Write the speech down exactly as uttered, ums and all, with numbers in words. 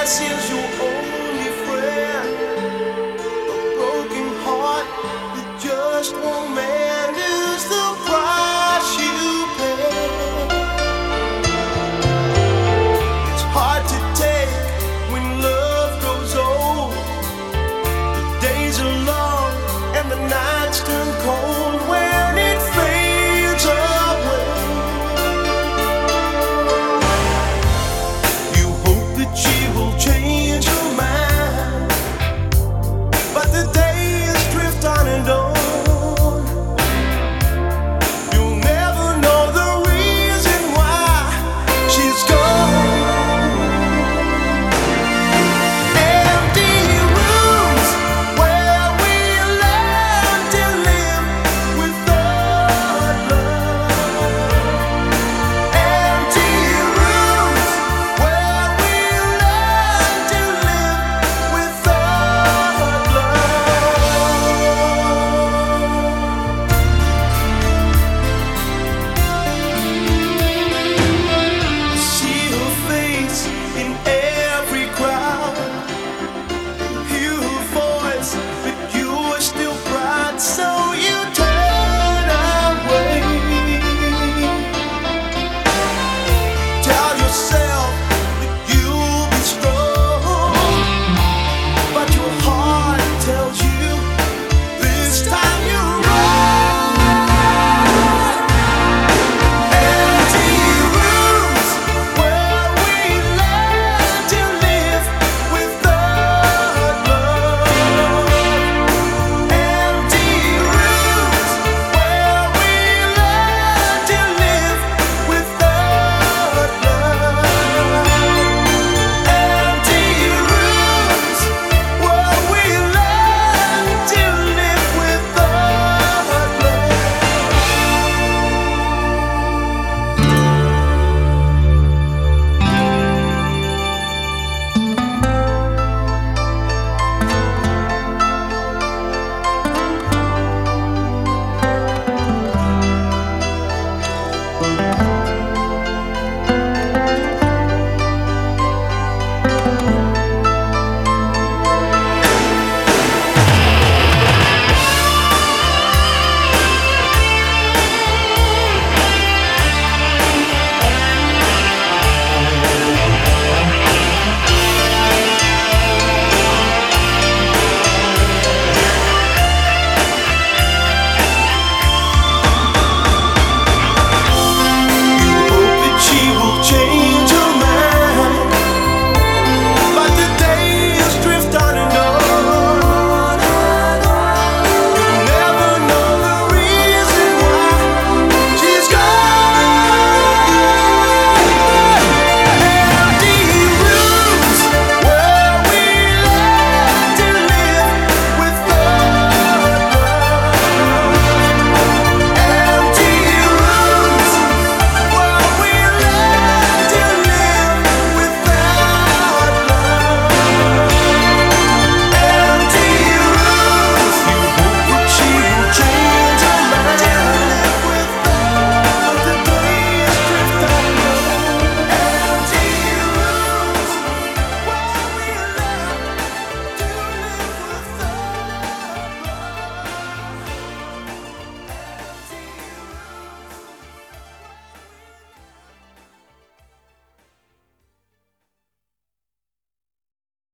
is your only friend. A broken heart that just won't mend is the price you pay. It's hard to take when love grows old. The days are long and the nights turn cold when it fades away. You hope that she will change her mind, but the days drift on and on. You'll never know the reason why she's gone. Empty rooms where we learn to live without love. Empty rooms where we learn to live without love. See her face in